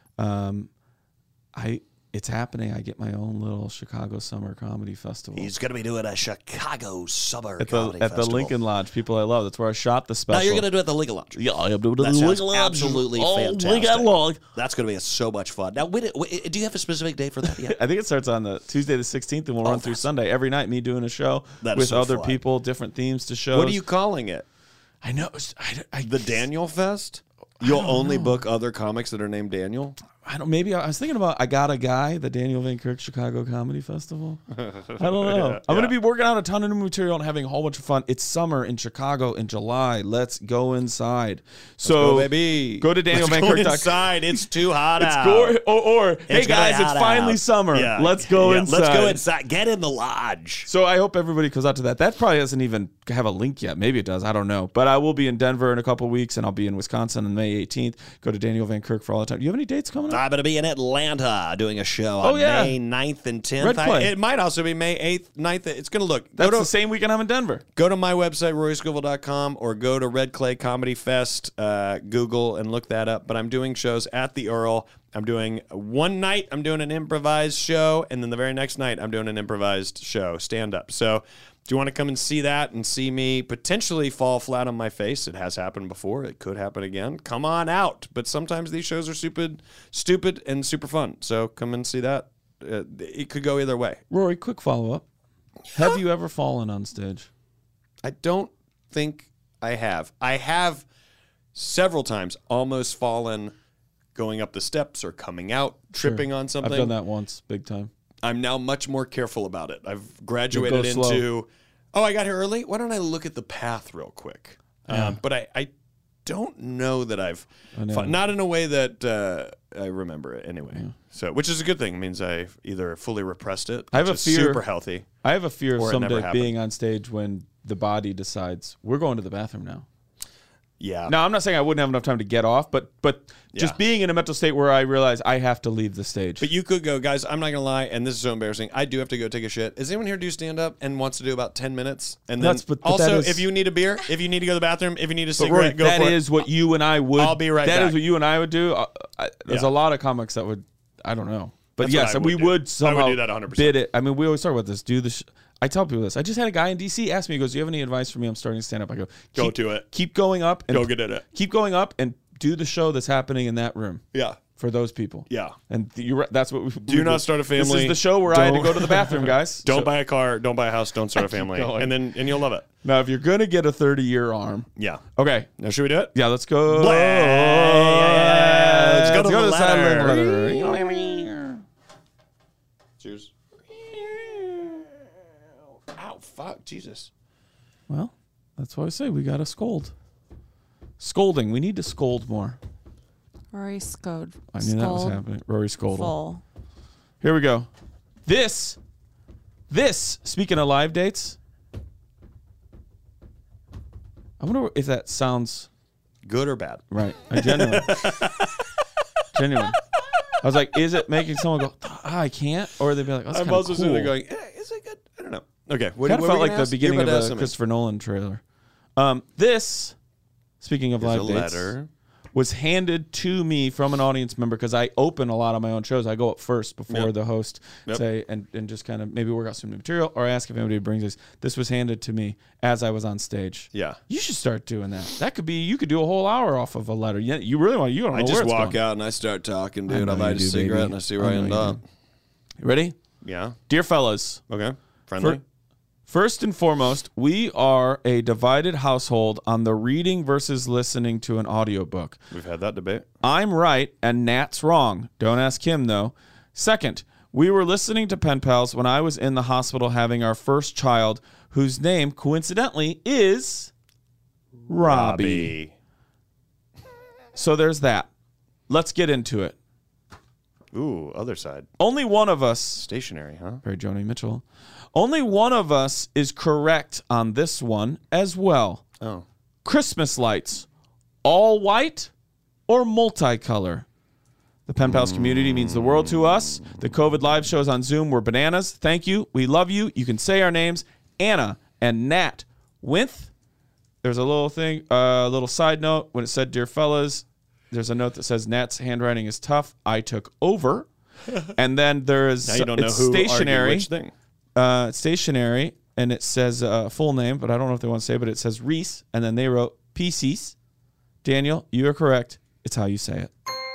it. It's happening. I get my own little Chicago Summer Comedy Festival. He's going to be doing a Chicago Summer Comedy Festival. At the Lincoln Lodge. People I love. That's where I shot the special. No, you're going to do it at the Lincoln Lodge. Yeah, I'm doing it at the Lincoln Lodge. Absolutely fantastic. Lincoln Lodge. That's going to be so much fun. Now, do you have a specific day for that yet? I think it starts on the Tuesday the 16th, and we'll run through Sunday. Every night, me doing a show with other people, different themes to shows. What are you calling it? I know. The Daniel Fest? You'll only book other comics that are named Daniel? Maybe I was thinking about I Got a Guy, the Daniel Van Kirk Chicago Comedy Festival. I don't know. I'm going to be working on a ton of new material and having a whole bunch of fun. It's summer in Chicago in July. Let's go inside. So, baby. Go to DanielVanKirk.com. Let's go inside. It's too hot out. Hey guys, it's finally summer. Yeah. Let's go inside. Let's go inside. Get in the lodge. So I hope everybody goes out to that. That probably doesn't even have a link yet. Maybe it does. I don't know. But I will be in Denver in a couple weeks, and I'll be in Wisconsin on May 18th. Go to Daniel Van Kirk for all the time. Do you have any dates coming up? I'm going to be in Atlanta doing a show on May 9th and 10th. Red Clay. It might also be May 8th, 9th. It's going to look. That's the same weekend I'm in Denver. Go to my website, RoryScovel.com, or go to Red Clay Comedy Fest, Google, and look that up. But I'm doing shows at the Earl. I'm doing one night, I'm doing an improvised show, and then the very next night, I'm doing an improvised show, stand-up. So do you want to come and see that and see me potentially fall flat on my face? It has happened before. It could happen again. Come on out. But sometimes these shows are stupid and super fun. So come and see that. It could go either way. Rory, quick follow-up. Have you ever fallen on stage? I don't think I have. I have several times almost fallen going up the steps or coming out, tripping on something. I've done that once, big time. I'm now much more careful about it. I've graduated You'll go into, I got here early. Why don't I look at the path real quick? But I don't know that I've, not in a way that I remember it anyway. Yeah. So, which is a good thing. It means I've either fully repressed it, I have a fear, super healthy. I have a fear of someday being on stage when the body decides, we're going to the bathroom now. Yeah. Now, I'm not saying I wouldn't have enough time to get off, but just being in a mental state where I realize I have to leave the stage. But you could go, guys, I'm not going to lie, and this is so embarrassing. I do have to go take a shit. Is anyone here do stand-up and wants to do about 10 minutes? And then also, if you need a beer, if you need to go to the bathroom, if you need a cigarette, go for it. That is what you and I would. I'll be right back. That is what you and I would do. There's a lot of comics that would, I don't know. But That's yes, we would somehow I would do that 100%. bid it. I mean, we always talk about this. I tell people this. I just had a guy in D.C. ask me, he goes, do you have any advice for me? I'm starting to stand up. I go, go to it. Keep going up. And go get it. Keep going up and do the show that's happening in that room. Yeah. For those people. Yeah. And that's what we do. Not start a family. This is the show where I had to go to the bathroom, guys. Don't buy a car. Don't buy a house. Don't start a family. And you'll love it. Now, if you're going to get a 30-year arm. Yeah. Okay. Now, should we do it? Yeah, let's go. Let's go to the ladder. Cheers. Ow, fuck, Jesus. Well, that's why I say we got to scold. Scolding. We need to scold more. Rory scold. I knew that was happening. Rory scolded. Full. Here we go. This, speaking of live dates, I wonder if that sounds good or bad. Right. Genuine. I was like, is it making someone go, I can't? Or they'd be like, that's kind of cool. I'm also sitting there going, is it good? I don't know. Okay. Kind of felt like the beginning of a Christopher Nolan trailer. This, speaking of live dates, was handed to me from an audience member because I open a lot of my own shows. I go up first before the host say and just kind of maybe work out some new material or ask if anybody brings this. This was handed to me as I was on stage. Yeah. You should start doing that. That could be, you could do a whole hour off of a letter. You really want, you don't know where it's going. I just walk out and I start talking, dude. I light a cigarette and I see where I end up. You ready? Yeah. Dear fellas. Okay. Friendly. First and foremost, we are a divided household on the reading versus listening to an audiobook. We've had that debate. I'm right and Nat's wrong. Don't ask him, though. Second, we were listening to Pen Pals when I was in the hospital having our first child, whose name, coincidentally, is Robbie. So there's that. Let's get into it. Ooh, other side. Only one of us. Stationary, huh? Very Joni Mitchell. Only one of us is correct on this one as well. Oh. Christmas lights, all white or multicolor? The Pen Pals community means the world to us. The COVID live shows on Zoom were bananas. Thank you. We love you. You can say our names. Anna and Nat Winth. There's a little thing, a little side note. When it said, dear fellas, there's a note that says Nat's handwriting is tough. I took over. And then there is now you don't know who stationary. Which thing. Stationary, and it says full name, but I don't know if they want to say, but it says Reese, and then they wrote PCs. Daniel, you are correct. It's how you say it.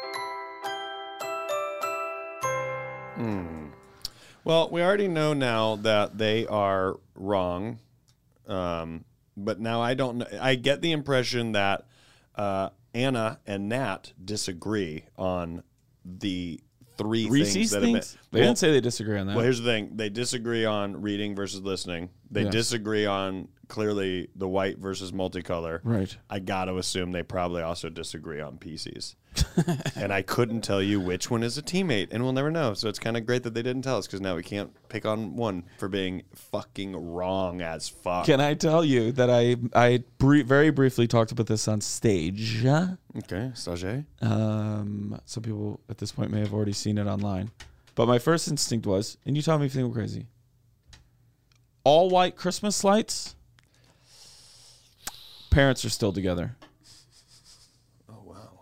Well, we already know now that they are wrong, but now I don't know. I get the impression that Anna and Nat disagree on the three Reese's things that things? They didn't say they disagree on that. Well, here's the thing. They disagree on reading versus listening. They Yes. disagree on clearly the white versus multicolor. Right. I got to assume they probably also disagree on PCs. And I couldn't tell you which one is a teammate, and we'll never know. So it's kind of great that they didn't tell us, because now we can't pick on one for being fucking wrong as fuck. Can I tell you that I very briefly talked about this on stage? Okay, Sage. Some people at this point may have already seen it online. But my first instinct was, and you tell me if you think I'm crazy, all white Christmas lights, parents are still together. Oh, wow.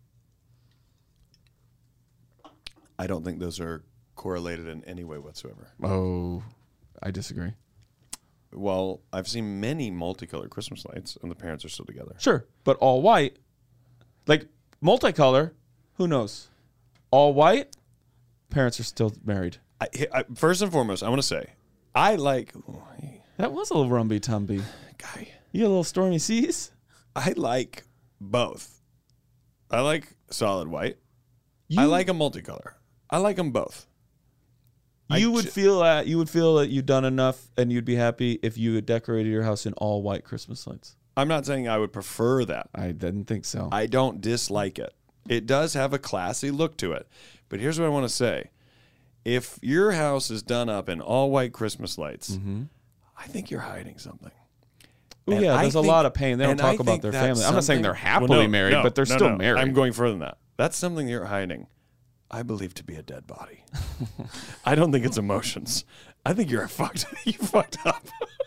I don't think those are correlated in any way whatsoever. Oh, I disagree. Well, I've seen many multicolored Christmas lights, and the parents are still together. Sure, but all white, like multicolor, who knows? All white, parents are still married. First and foremost, I want to say, I like... That was a little rumby-tumby. Guy. You got a little stormy seas? I like both. I like solid white. I like a multicolor. I like them both. You would feel that you'd done enough, and you'd be happy if you had decorated your house in all white Christmas lights. I'm not saying I would prefer that. I didn't think so. I don't dislike it. It does have a classy look to it. But here's what I want to say. If your house is done up in all white Christmas lights, I think you're hiding something. Oh, yeah, there's a lot of pain. They don't talk about their family. I'm not saying they're happily married, but they're still married. I'm going further than that. That's something you're hiding. I believe to be a dead body. I don't think it's emotions. I think you're fucked. You fucked up.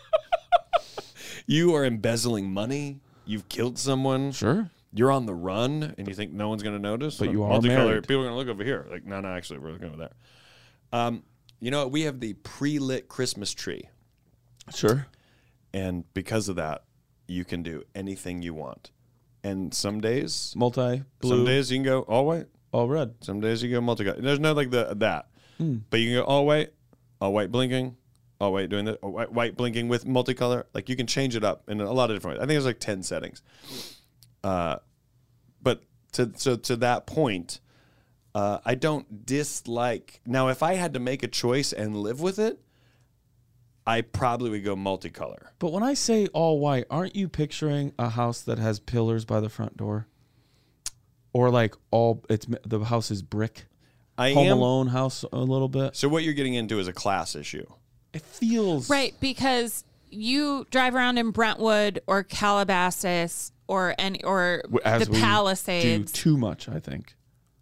You are embezzling money. You've killed someone. Sure. You're on the run, and you think no one's going to notice. But you are multicolor, married. People are going to look over here. Like, no, actually, we're looking over there. You know, we have the pre-lit Christmas tree. Sure. And because of that, you can do anything you want. And some days, Multi, blue, some days you can go all white. all red. Some days you go multicolor. There's no like that. But you can go all white blinking, all white doing that, white blinking with multicolor. Like you can change it up in a lot of different ways. I think there's like 10 settings. But to that point, I don't dislike. Now, if I had to make a choice and live with it, I probably would go multicolor. But when I say all white, aren't you picturing a house that has pillars by the front door? Or like the house is brick? Home Alone house a little bit. So what you're getting into is a class issue. It feels right, because you drive around in Brentwood or Calabasas or as the we Palisades, do too much, I think.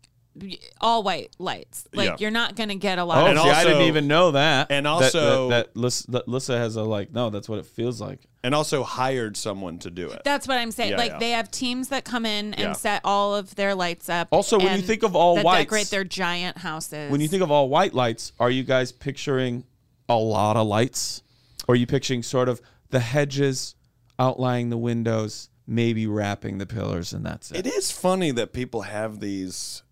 all white lights. Like Yeah. you're not going to get a lot. Oh, of see, I didn't even know that. And also- that Lissa has a no, that's what it feels like. And also hired someone to do it. That's what I'm saying. Yeah, like yeah. they have teams that come in and Yeah. set all of their lights up. Also, when you and think of all that whites- decorate their giant houses. When you think of all white lights, are you guys picturing a lot of lights? Or are you picturing sort of the hedges outlining the windows, maybe wrapping the pillars, and that's it? It is funny that people have these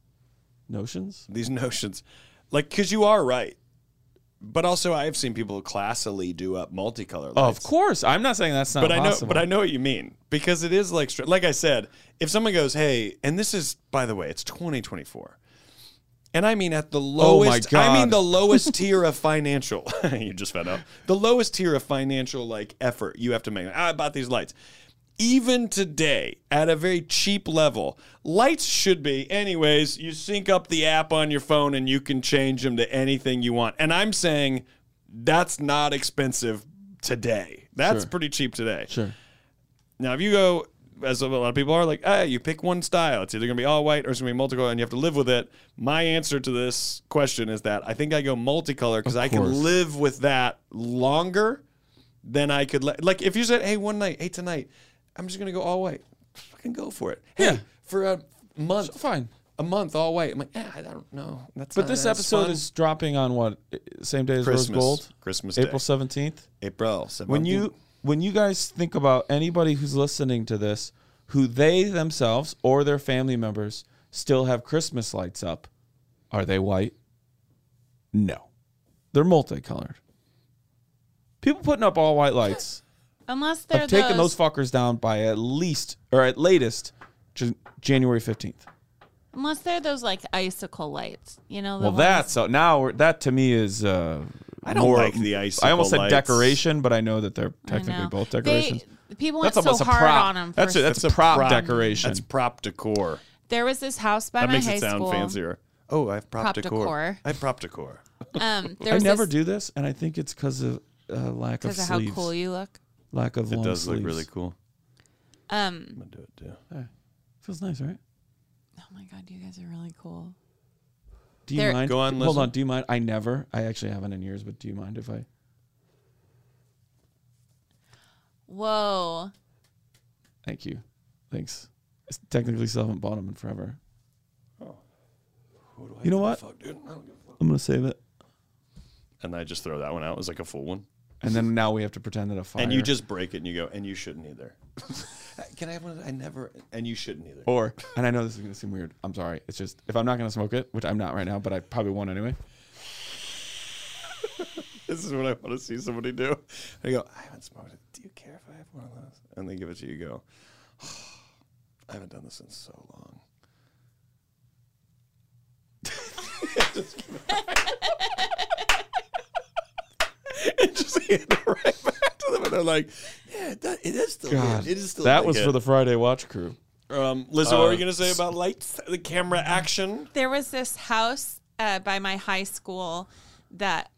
Notions? notions. Like, because you are right. But also, I've seen people classily do up multicolor lights. Of course. I'm not saying that's not possible. But I know what you mean. Because it is like I said, if someone goes, hey, and this is, by the way, it's 2024. And I mean at the lowest, God. I mean the lowest tier of financial, you just found out, the lowest tier of financial like effort you have to make. I bought these lights. Even today, at a very cheap level, lights should be, anyways, you sync up the app on your phone and you can change them to anything you want. And I'm saying that's not expensive today. That's pretty cheap today. Sure. Now, if you go, as a lot of people are, like, you pick one style. It's either going to be all white or it's going to be multicolor, and you have to live with it. My answer to this question is that I think I go multicolor because I can live with that longer than I could. Like, if you said, hey, tonight, I'm just going to go all white. Fucking go for it. Hey, for a month. Fine. A month all white. I'm like, I don't know. But this episode is dropping on what? Same day as Rose Gold? Christmas Day. April 17th? April 17th. When you guys think about anybody who's listening to this, who they themselves or their family members still have Christmas lights up, are they white? No. They're multicolored. People putting up all white lights unless they're have taken those fuckers down by at least, or at latest, January 15th. Unless they're those like icicle lights, you know. Well, that's so now that to me is. I don't like the icicle I almost said lights. decoration, but I know that they're technically both decorations. People went That's so almost a hard prop. on them. That's a prop decoration. That's prop decor. There was this house by That my makes high it sound school. fancier. Oh, I have prop decor. decor. I have prop decor. There I was never this, do this, and I think it's because of lack of because of sleeves. how cool you look. Lack of It long does sleeves. look really cool. I'm gonna do it too. Feels nice, right? Oh my god, you guys are really cool. Do you There- mind? Go on, Hold listen. on. Do you mind? I actually haven't in years, but do you mind if I? Whoa. Thank you. Thanks. I technically still haven't bought them in forever. You know what? Fuck, dude. I don't give a fuck. I'm gonna save it, And I just throw that one out as like a full one. and then now we have to pretend that a fire. And you just break it and you go, and you shouldn't either. Can I have one? I never, and you shouldn't either. Or, and I know this is gonna seem weird. I'm sorry. It's just if I'm not gonna smoke it, which I'm not right now, but I probably won't anyway. This is what I want to see somebody do. I go, I haven't smoked it. Do you care if I have one of those? And they give it to you. You go, I haven't done this in so long. And just hand it right back to them, and they're like, "Yeah, it is still God, good. It is still." that like was it." for the Friday Watch crew. Listen, what were you gonna say about lights, the camera action? There was this house by my high school that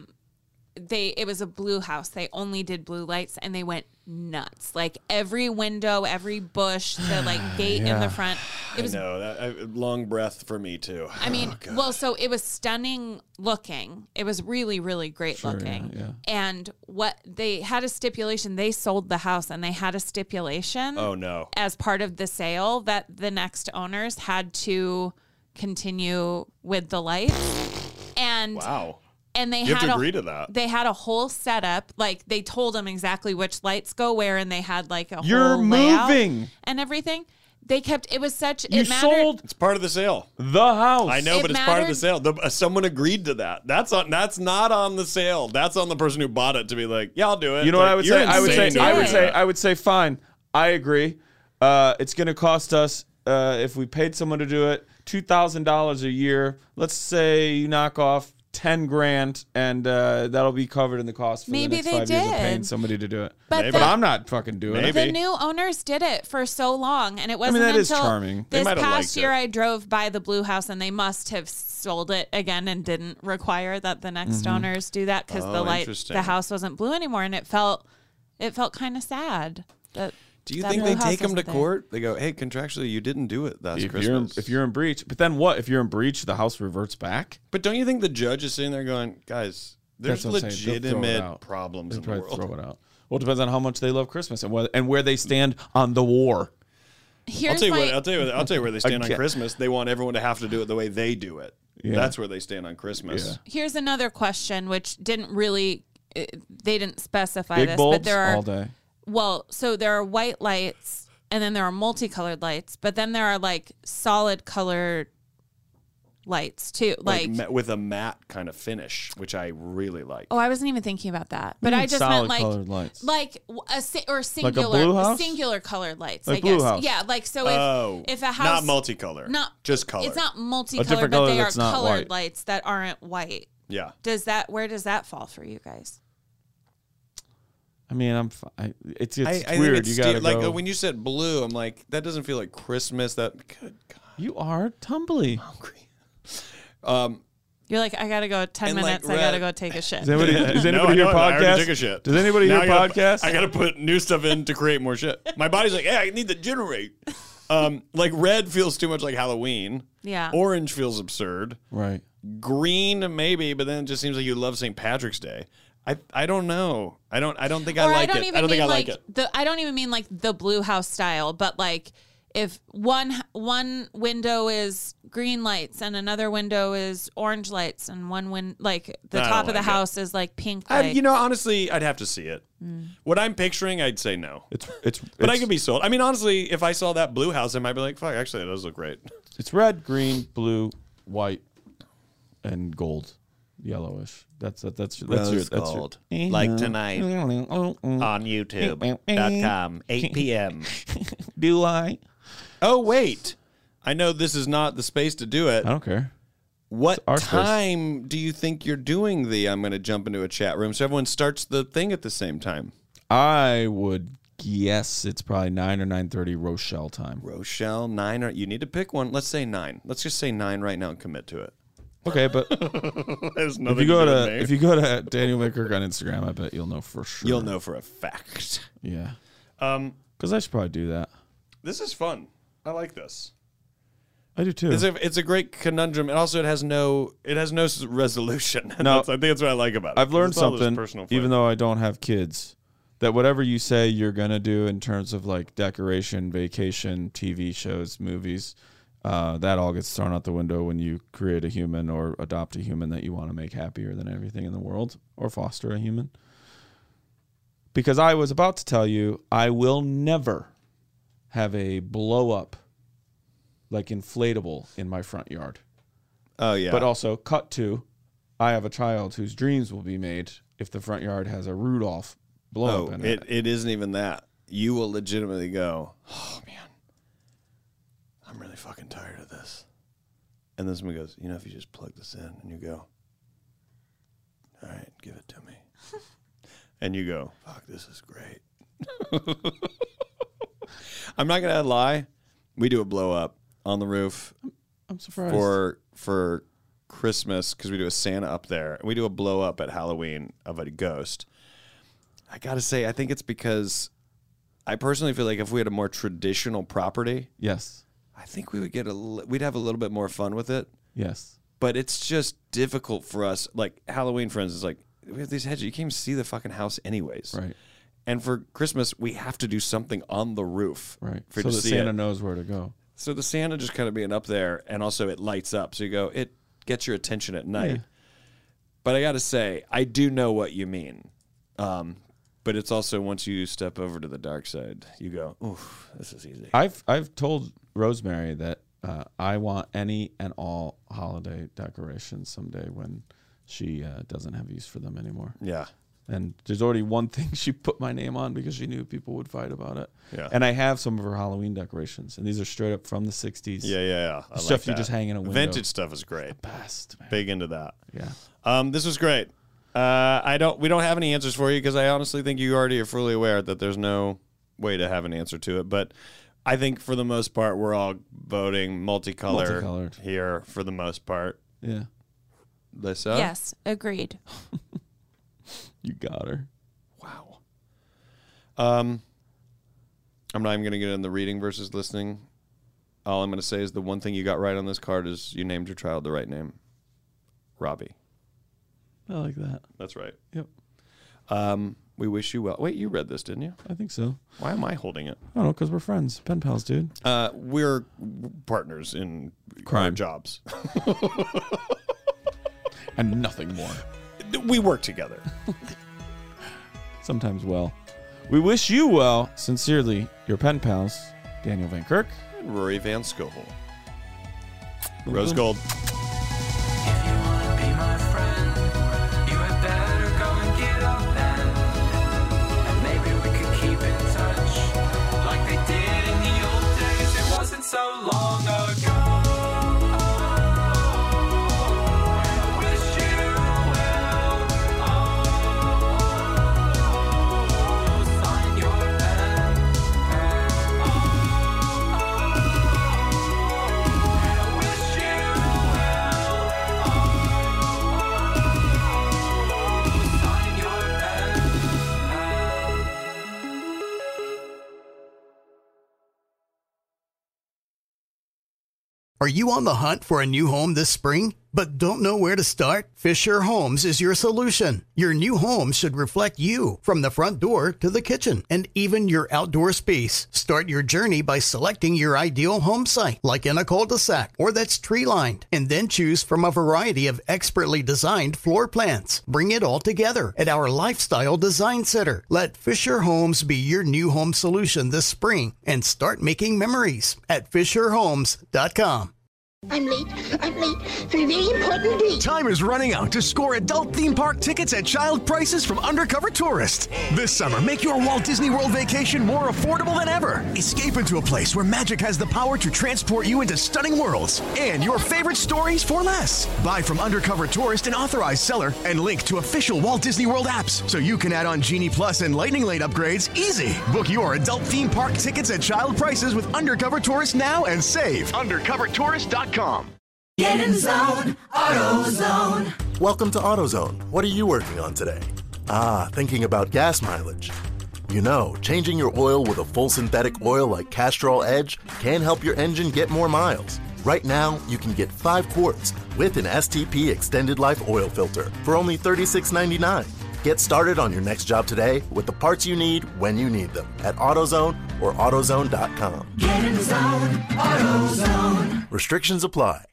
it was a blue house. They only did blue lights and they went nuts. Like every window, every bush, the like gate in the front. It was long breath for me too. I mean, well, so it was stunning looking. It was really, really great looking. yeah. And what they had a stipulation, they sold the house and they had a stipulation. Oh no. As part of the sale that the next owners had to continue with the lights. And Wow. and they You had have to agree to that. They had a whole setup. Like they told them exactly which lights go where, and they had like a You're whole layout moving. and everything. They kept. It was such. You it mattered. sold It's part of the sale. the house. I know, It but it's part of the mattered- sale. Someone agreed to that. That's not on the sale. That's on the person who bought it to be like, yeah, I'll do it. You know It's what like, I would you're say? insane to do that. I would say, fine. I agree. It's going to cost us if we paid someone to do it $2,000 a year. Let's say you knock off $10,000, and that'll be covered in the cost for Maybe the next they 5 years of paying did. somebody to do it. But Maybe. But the- I'm not fucking doing it. Maybe. The new owners did it for so long, and it wasn't that is until charming. They this might have past liked year it. I drove by the blue house, and they must have sold it again and didn't require that the next owners do that because Oh, the interesting. house wasn't blue anymore, and it felt kind of sad. That Do you that think blue they house take them to wasn't there. court? They go, hey, contractually, you didn't do it last Christmas. If you're in breach, but then what? If you're in breach, the house reverts back. But don't you think the judge is sitting there going, guys, there's That's what I'm saying. They'll throw it legitimate out. problems They'll in the probably world? throw it out. Well, it depends on how much they love Christmas and where they stand on the war. Here's I'll tell you my, I'll tell you where they stand on Again. Christmas. They want everyone to have to do it the way they do it. Yeah. That's where they stand on Christmas. Yeah. Here's another question, which didn't really they didn't specify Big this, bulbs but there are all day. Well, so there are white lights and then there are multicolored lights, but then there are like solid colored lights too. Like, with a matte kind of finish, which I really like. oh, I wasn't even thinking about that. What But do you I mean just solid meant colored lights? like Like singular a blue house? singular colored lights, Like I guess. blue house. Yeah, like so if a house not multicolor, just color. It's not A multicolored, different but color they are that's not colored white. lights that aren't white. Yeah. Where does that fall for you guys? I mean, it's I weird. think it's You gotta like go. when you said blue, I'm like, that doesn't feel like Christmas. That good God, You are tumbly. hungry. You're like, I gotta go 10 And, like, minutes. I gotta red- go take a shit. Does anybody No, I hear know, I already podcast? took a shit. Does anybody Now hear I gotta- podcast? I got to put new stuff in to create more shit. My body's like, hey, I need to generate. Like red feels too much like Halloween. Yeah. Orange feels absurd. Right. Green maybe, but then it just seems like you love St. Patrick's Day. I don't know. I don't think I Or like I don't it. even I don't think mean I like like it. I don't even mean like the blue house style, but like if one window is green lights and another window is orange lights and like the I don't top of the like it. house is like pink lights. Honestly, I'd have to see it. What I'm picturing, I'd say no. But I could be sold. I mean, honestly, if I saw that blue house, I might be like, fuck, actually, it does look great. It's red, green, blue, white, and gold, yellowish. That's your Like tonight on YouTube.com, 8 p.m. Do I? Oh, wait. I know this is not the space to do it. I don't care. What our space. time do you think you're doing I'm going to jump into a chat room so everyone starts the thing at the same time? I would guess it's probably 9 or 9:30 Rochelle time. Rochelle, 9 or you need to pick one. Let's say 9. Let's just say 9 right now and commit to it. Okay, but if you go to Daniel Van Kirk on Instagram, I bet you'll know for sure. You'll know for a fact. Yeah. Because I should probably do that. This is fun. I like this. I do too. It's a great conundrum, and also it has no resolution. No, I think that's what I like about it. I've learned something, even though I don't have kids, that whatever you say you're gonna do in terms of like decoration, vacation, TV shows, movies, that all gets thrown out the window when you create a human or adopt a human that you want to make happier than everything in the world, or foster a human. Because I was about to tell you, I will never have a blow up, like inflatable, in my front yard. Oh, yeah. But also, cut to, I have a child whose dreams will be made if the front yard has a Rudolph blow up in it. It isn't even that. You will legitimately go, oh, man, I'm really fucking tired of this. And then somebody goes, if you just plug this in, and you go, all right, give it to me. And you go, fuck, this is great. I'm not going to lie. We do a blow up on the roof. I'm surprised. For Christmas, because we do a Santa up there. And we do a blow up at Halloween of a ghost. I got to say, I think it's because I personally feel like if we had a more traditional property. Yes. I think we would we'd have a little bit more fun with it. Yes. But it's just difficult for us. Like Halloween, for instance, like we have these hedges. You can't even see the fucking house anyways. Right. And for Christmas, we have to do something on the roof. Right. For so to that see Santa knows where to go. So the Santa just kind of being up there, and also it lights up. So you go, it gets your attention at night. Yeah. But I got to say, I do know what you mean. But it's also once you step over to the dark side, you go, oof, this is easy. I've told Rosemary that I want any and all holiday decorations someday when she doesn't have use for them anymore. Yeah. And there's already one thing she put my name on because she knew people would fight about it. Yeah. And I have some of her Halloween decorations, and these are straight up from the 60s. Yeah. Stuff you just hang in a window. Vintage stuff is great. It's the best, man. Big into that. Yeah. This was great. We don't have any answers for you because I honestly think you already are fully aware that there's no way to have an answer to it. But I think for the most part, we're all voting multicolored here for the most part. Yeah. Lisa? Yes, agreed. You got her. Wow. I'm not even going to get into the reading versus listening. All I'm going to say is the one thing you got right on this card is you named your child the right name. Robbie. I like that. That's right. Yep. We wish you well. Wait, you read this, didn't you? I think so. Why am I holding it? I don't know, because we're friends. Pen pals, dude. We're partners in crime jobs. And nothing more. We work together. Sometimes well. We wish you well. Sincerely, your pen pals, Daniel Van Kirk and Rory Van Scovel. Rose Gold. So long ago. I wish you well. Oh, sign your pen. I wish you well. Oh, sign your pen. Are you on the hunt for a new home this spring, but don't know where to start? Fisher Homes is your solution. Your new home should reflect you, from the front door to the kitchen, and even your outdoor space. Start your journey by selecting your ideal home site, like in a cul-de-sac or that's tree-lined, and then choose from a variety of expertly designed floor plans. Bring it all together at our Lifestyle Design Center. Let Fisher Homes be your new home solution this spring and start making memories at FisherHomes.com. I'm late for a very important date. Time is running out to score adult theme park tickets at child prices from Undercover Tourist. This summer, make your Walt Disney World vacation more affordable than ever. Escape into a place where magic has the power to transport you into stunning worlds and your favorite stories for less. Buy from Undercover Tourist, an authorized seller, and link to official Walt Disney World apps so you can add on Genie Plus and Lightning Lane upgrades easy. Book your adult theme park tickets at child prices with Undercover Tourist now and save. UndercoverTourist.com. Get in zone, AutoZone. Welcome to AutoZone. What are you working on today? Thinking about gas mileage. You know, changing your oil with a full synthetic oil like Castrol Edge can help your engine get more miles. Right now, you can get 5 quarts with an STP Extended Life Oil Filter for only $36.99. Get started on your next job today with the parts you need when you need them at AutoZone or AutoZone.com. Get in zone, AutoZone. Restrictions apply.